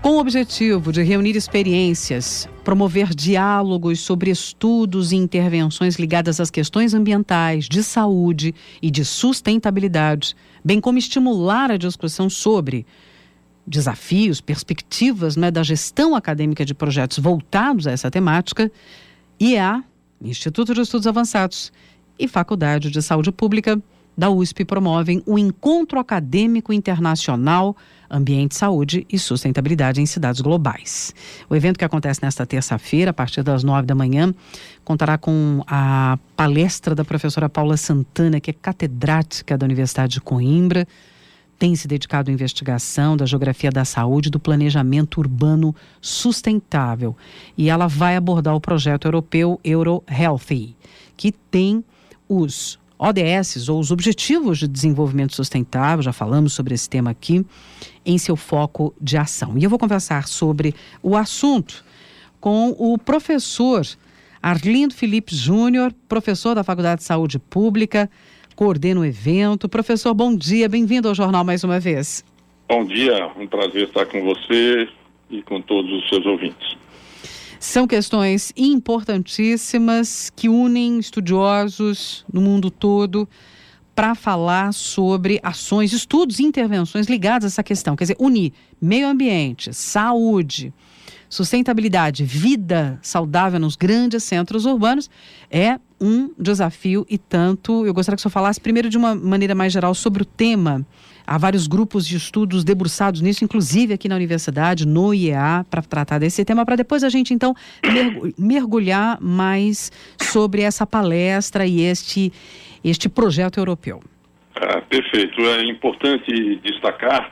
Com o objetivo de reunir experiências, promover diálogos sobre estudos e intervenções ligadas às questões ambientais, de saúde e de sustentabilidade, bem como estimular a discussão sobre desafios, perspectivas, da gestão acadêmica de projetos voltados a essa temática, IEA, Instituto de Estudos Avançados, e Faculdade de Saúde Pública da USP promovem o Encontro Acadêmico Internacional Ambiente, Saúde e Sustentabilidade em Cidades Globais. O evento, que acontece nesta terça-feira, a partir das 9 da manhã, contará com a palestra da professora Paula Santana, que é catedrática da Universidade de Coimbra, tem se dedicado à investigação da geografia da saúde e do planejamento urbano sustentável. E ela vai abordar o projeto europeu EuroHealthy, que tem os ODS, ou os Objetivos de Desenvolvimento Sustentável, já falamos sobre esse tema aqui, em seu foco de ação. E eu vou conversar sobre o assunto com o professor Arlindo Felipe Júnior, professor da Faculdade de Saúde Pública, coordena o evento. Professor, bom dia, bem-vindo ao Jornal mais uma vez. Bom dia, um prazer estar com você e com todos os seus ouvintes. São questões importantíssimas que unem estudiosos no mundo todo para falar sobre ações, estudos e intervenções ligadas a essa questão. Quer dizer, unir meio ambiente, saúde, sustentabilidade, vida saudável nos grandes centros urbanos é um desafio e tanto. Eu gostaria que o senhor falasse primeiro de uma maneira mais geral sobre o tema. Há vários grupos de estudos debruçados nisso, inclusive aqui na universidade, no IEA, para tratar desse tema, para depois a gente então mergulhar mais sobre essa palestra e este projeto europeu. Perfeito. É importante destacar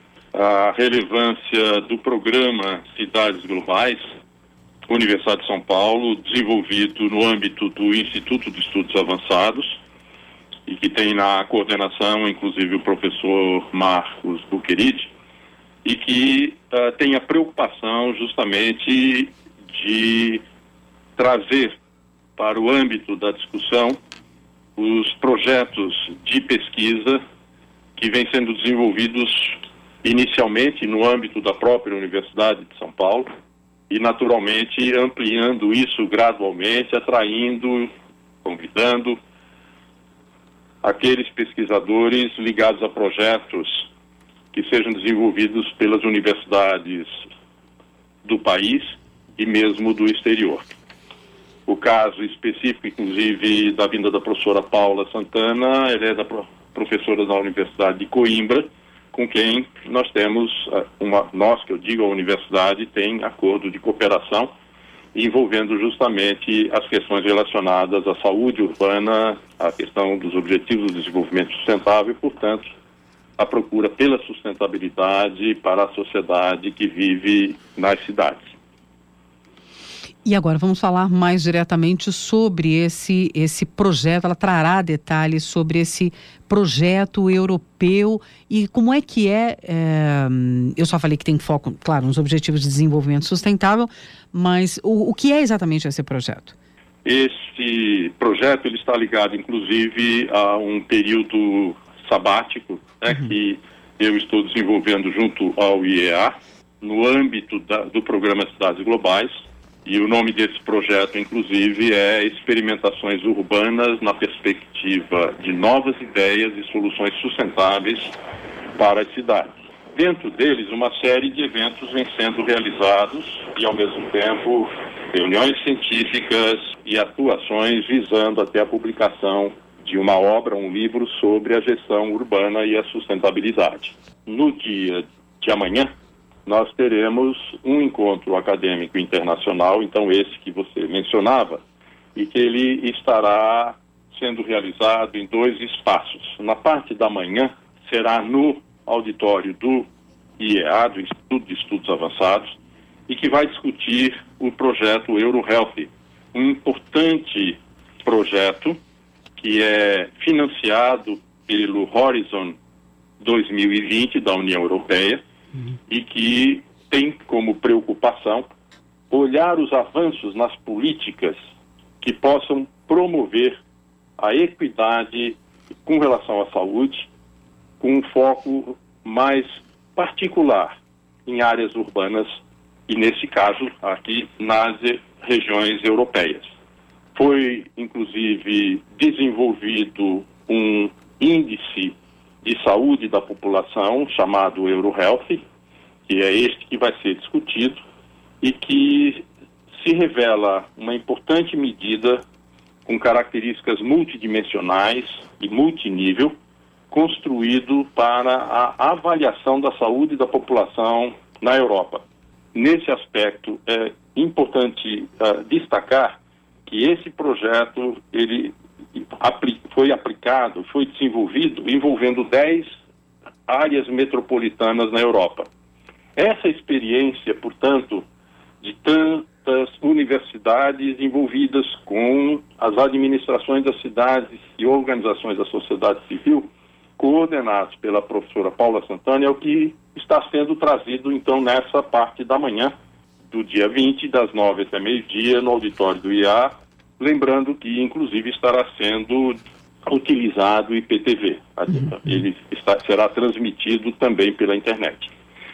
a relevância do programa Cidades Globais, Universidade de São Paulo, desenvolvido no âmbito do Instituto de Estudos Avançados, e que tem na coordenação, inclusive, o professor Marcos Buquerite, e que tem a preocupação justamente de trazer para o âmbito da discussão os projetos de pesquisa que vêm sendo desenvolvidos inicialmente no âmbito da própria Universidade de São Paulo e, naturalmente, ampliando isso gradualmente, atraindo, convidando aqueles pesquisadores ligados a projetos que sejam desenvolvidos pelas universidades do país e mesmo do exterior. O caso específico, inclusive, da vinda da professora Paula Santana, ela é da professora da Universidade de Coimbra, com quem nós temos, nós, que eu digo, a universidade, tem acordo de cooperação envolvendo justamente as questões relacionadas à saúde urbana, a questão dos objetivos do desenvolvimento sustentável e, portanto, a procura pela sustentabilidade para a sociedade que vive nas cidades. E agora vamos falar mais diretamente sobre esse projeto. Ela trará detalhes sobre esse projeto europeu e como é que eu só falei que tem foco, claro, nos Objetivos de Desenvolvimento Sustentável, mas o que é exatamente esse projeto? Esse projeto ele está ligado, inclusive, a um período sabático, que eu estou desenvolvendo junto ao IEA, no âmbito do programa Cidades Globais. E o nome desse projeto, inclusive, é Experimentações Urbanas na Perspectiva de Novas Ideias e Soluções Sustentáveis para as Cidades. Dentro deles, uma série de eventos vem sendo realizados e, ao mesmo tempo, reuniões científicas e atuações visando até a publicação de uma obra, um livro sobre a gestão urbana e a sustentabilidade. No dia de amanhã, nós teremos um encontro acadêmico internacional, então esse que você mencionava, e que ele estará sendo realizado em 2 espaços. Na parte da manhã, será no auditório do IEA, do Instituto de Estudos Avançados, e que vai discutir o projeto EuroHealthy, um importante projeto que é financiado pelo Horizon 2020 da União Europeia, e que tem como preocupação olhar os avanços nas políticas que possam promover a equidade com relação à saúde, com um foco mais particular em áreas urbanas e, nesse caso, aqui nas regiões europeias. Foi, inclusive, desenvolvido um índice de saúde da população chamado EuroHealth, que é este que vai ser discutido e que se revela uma importante medida com características multidimensionais e multinível, construído para a avaliação da saúde da população na Europa. Nesse aspecto, é importante destacar que esse projeto foi desenvolvido envolvendo 10 áreas metropolitanas na Europa. Essa experiência, portanto, de tantas universidades envolvidas com as administrações das cidades e organizações da sociedade civil, coordenados pela professora Paula Santana, é o que está sendo trazido, então, nessa parte da manhã, do dia 20, das 9 até meio-dia, no auditório do IEA, lembrando que, inclusive, estará sendo utilizado o IPTV. Ele será transmitido também pela internet.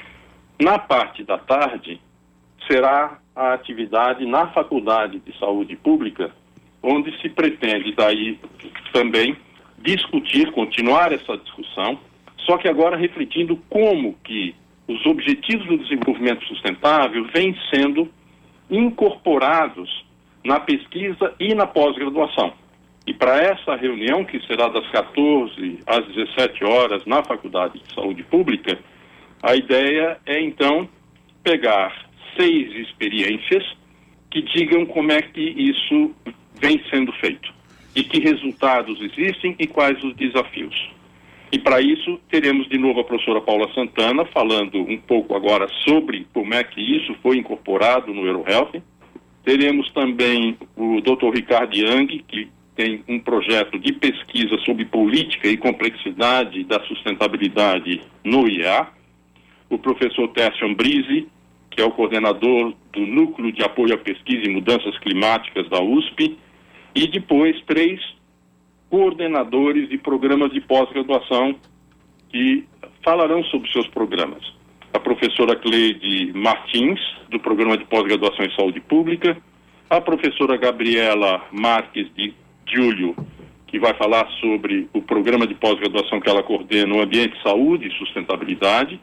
Na parte da tarde, será a atividade na Faculdade de Saúde Pública, onde se pretende daí também discutir, continuar essa discussão, só que agora refletindo como que os objetivos do desenvolvimento sustentável vêm sendo incorporados na pesquisa e na pós-graduação. E para essa reunião, que será das 14 às 17 horas na Faculdade de Saúde Pública, a ideia é, então, pegar 6 experiências que digam como é que isso vem sendo feito e que resultados existem e quais os desafios. E para isso teremos de novo a professora Paula Santana falando um pouco agora sobre como é que isso foi incorporado no EuroHealth. Teremos também o Dr. Ricardo Young, que tem um projeto de pesquisa sobre política e complexidade da sustentabilidade no IEA. O professor Tércio Ambrise, que é o coordenador do Núcleo de Apoio à Pesquisa e Mudanças Climáticas da USP, e depois 3 coordenadores de programas de pós-graduação que falarão sobre seus programas. A professora Cleide Martins, do Programa de Pós-Graduação em Saúde Pública, a professora Gabriela Marques de Giulio, que vai falar sobre o programa de pós-graduação que ela coordena, o Ambiente, Saúde e Sustentabilidade,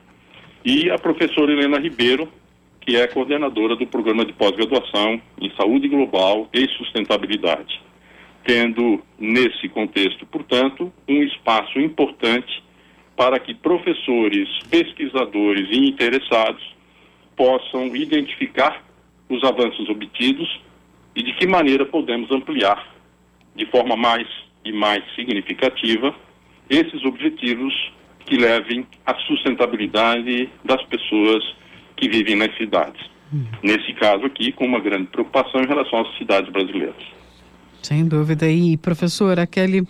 e a professora Helena Ribeiro, que é coordenadora do Programa de Pós-Graduação em Saúde Global e Sustentabilidade, tendo nesse contexto, portanto, um espaço importante para que professores, pesquisadores e interessados possam identificar os avanços obtidos e de que maneira podemos ampliar de forma mais e mais significativa esses objetivos que levem à sustentabilidade das pessoas que vivem nas cidades. Nesse caso aqui, com uma grande preocupação em relação às cidades brasileiras. Sem dúvida. E, professor, aquele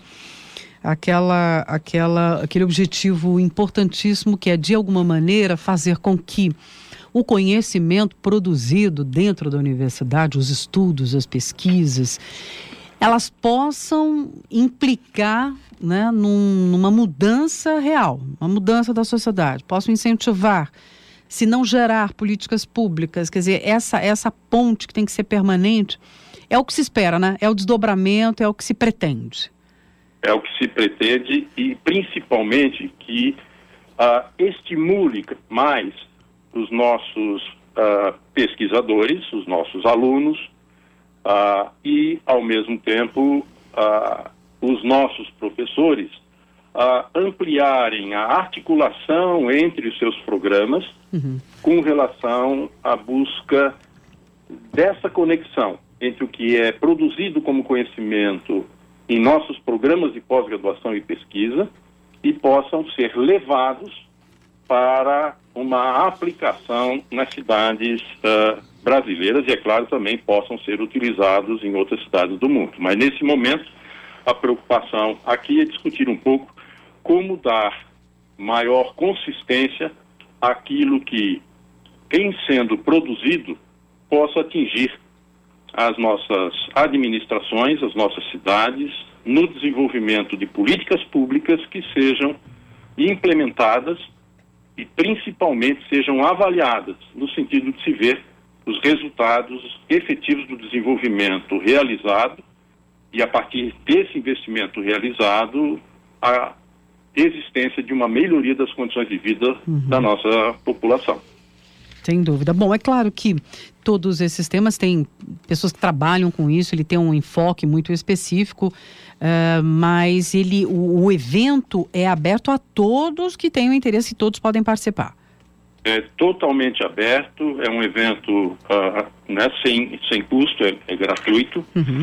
objetivo importantíssimo que é, de alguma maneira, fazer com que o conhecimento produzido dentro da universidade, os estudos, as pesquisas, elas possam implicar, né, numa mudança real, uma mudança da sociedade, possam incentivar, se não gerar políticas públicas. Quer dizer, essa ponte que tem que ser permanente é o que se espera, né? É o desdobramento, é o que se pretende. É o que se pretende e, principalmente, que estimule mais os nossos pesquisadores, os nossos alunos, e, ao mesmo tempo, os nossos professores ampliarem a articulação entre os seus programas com relação à busca dessa conexão entre o que é produzido como conhecimento em nossos programas de pós-graduação e pesquisa e possam ser levados para uma aplicação nas cidades brasileiras e, é claro, também possam ser utilizados em outras cidades do mundo. Mas, nesse momento, a preocupação aqui é discutir um pouco como dar maior consistência àquilo que, em sendo produzido, possa atingir as nossas administrações, as nossas cidades, no desenvolvimento de políticas públicas que sejam implementadas e principalmente sejam avaliadas no sentido de se ver os resultados efetivos do desenvolvimento realizado e, a partir desse investimento realizado, a existência de uma melhoria das condições de vida da nossa população. Sem dúvida. Bom, é claro que todos esses temas têm pessoas que trabalham com isso, ele tem um enfoque muito específico, mas o evento é aberto a todos que tenham interesse e todos podem participar. É totalmente aberto, é um evento sem custo, é gratuito,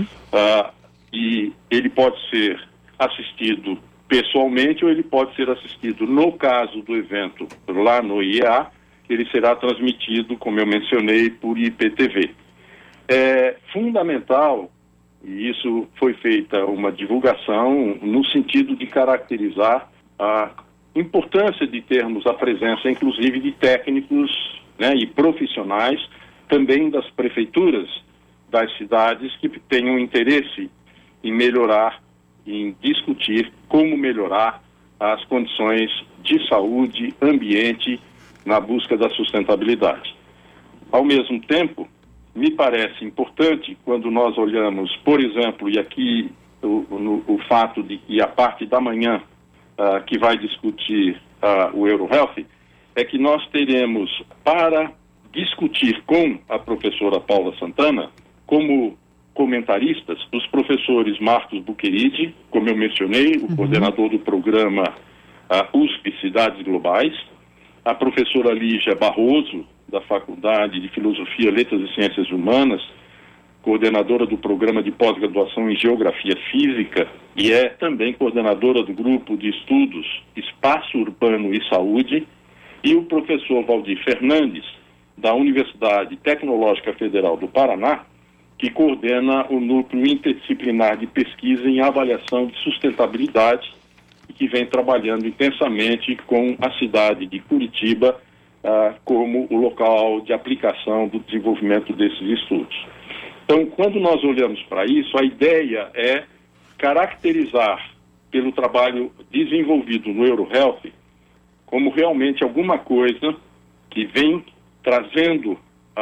e ele pode ser assistido pessoalmente ou ele pode ser assistido, no caso do evento lá no IEA, ele será transmitido, como eu mencionei, por IPTV. É fundamental, e isso foi feita uma divulgação no sentido de caracterizar a importância de termos a presença, inclusive, de técnicos, né, e profissionais, também das prefeituras das cidades que tenham interesse em melhorar, em discutir como melhorar as condições de saúde, ambiente, na busca da sustentabilidade. Ao mesmo tempo, me parece importante, quando nós olhamos, por exemplo, e aqui o fato de que a parte da manhã que vai discutir o EuroHealth, é que nós teremos para discutir com a professora Paula Santana, como comentaristas, os professores Marcos Buqueride, como eu mencionei, o coordenador do programa USP Cidades Globais, a professora Lígia Barroso, da Faculdade de Filosofia, Letras e Ciências Humanas, coordenadora do programa de pós-graduação em Geografia Física e é também coordenadora do grupo de estudos Espaço Urbano e Saúde, e o professor Valdir Fernandes, da Universidade Tecnológica Federal do Paraná, que coordena o núcleo interdisciplinar de pesquisa em avaliação de sustentabilidade e que vem trabalhando intensamente com a cidade de Curitiba como o local de aplicação do desenvolvimento desses estudos. Então, quando nós olhamos para isso, a ideia é caracterizar pelo trabalho desenvolvido no EuroHealth como realmente alguma coisa que vem trazendo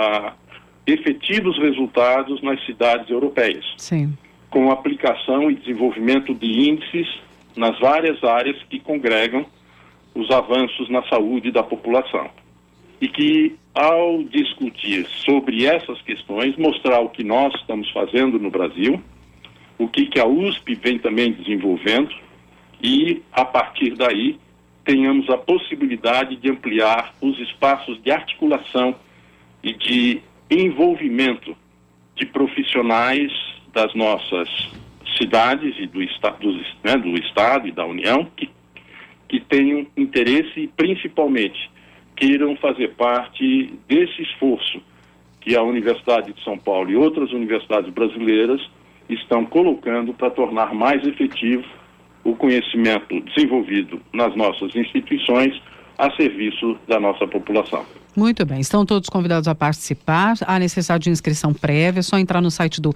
efetivos resultados nas cidades europeias. Sim. Com aplicação e desenvolvimento de índices nas várias áreas que congregam os avanços na saúde da população. E que, ao discutir sobre essas questões, mostrar o que nós estamos fazendo no Brasil, o que a USP vem também desenvolvendo, e, a partir daí, tenhamos a possibilidade de ampliar os espaços de articulação e de envolvimento de profissionais das nossas cidades e do Estado e da União que tenham interesse e, principalmente, queiram fazer parte desse esforço que a Universidade de São Paulo e outras universidades brasileiras estão colocando para tornar mais efetivo o conhecimento desenvolvido nas nossas instituições a serviço da nossa população. Muito bem, estão todos convidados a participar. Há necessidade de inscrição prévia, é só entrar no site do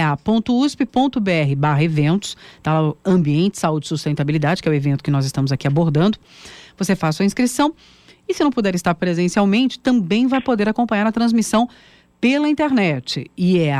iea.usp.br/eventos, tá lá o Ambiente, Saúde e Sustentabilidade, que é o evento que nós estamos aqui abordando. Você faz sua inscrição e, se não puder estar presencialmente, também vai poder acompanhar a transmissão pela internet.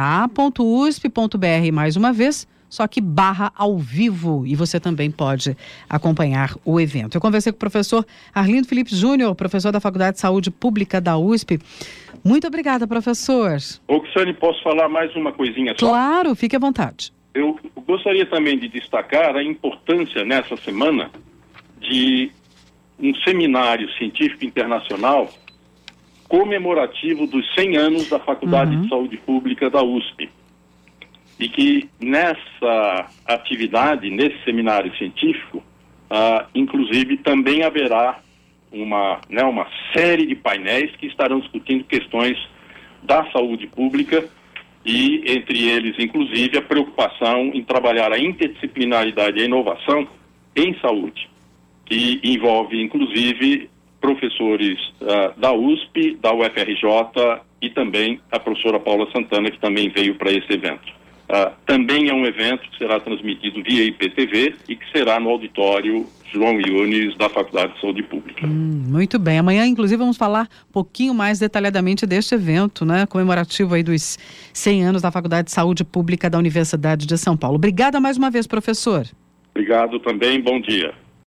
iea.usp.br, mais uma vez, só que /ao vivo, e você também pode acompanhar o evento. Eu conversei com o professor Arlindo Felipe Júnior, professor da Faculdade de Saúde Pública da USP. Muito obrigada, professor. Oxane, posso falar mais uma coisinha só? Claro, fique à vontade. Eu gostaria também de destacar a importância nessa semana de um seminário científico internacional comemorativo dos 100 anos da Faculdade de Saúde Pública da USP. E que nessa atividade, nesse seminário científico, inclusive também haverá uma série de painéis que estarão discutindo questões da saúde pública e, entre eles, inclusive, a preocupação em trabalhar a interdisciplinaridade e a inovação em saúde, que envolve, inclusive, professores da USP, da UFRJ e também a professora Paula Santana, que também veio para esse evento. também é um evento que será transmitido via IPTV e que será no auditório João Yunes da Faculdade de Saúde Pública. Muito bem. Amanhã, inclusive, vamos falar um pouquinho mais detalhadamente deste evento, né, comemorativo aí dos 100 anos da Faculdade de Saúde Pública da Universidade de São Paulo. Obrigada mais uma vez, professor. Obrigado também. Bom dia.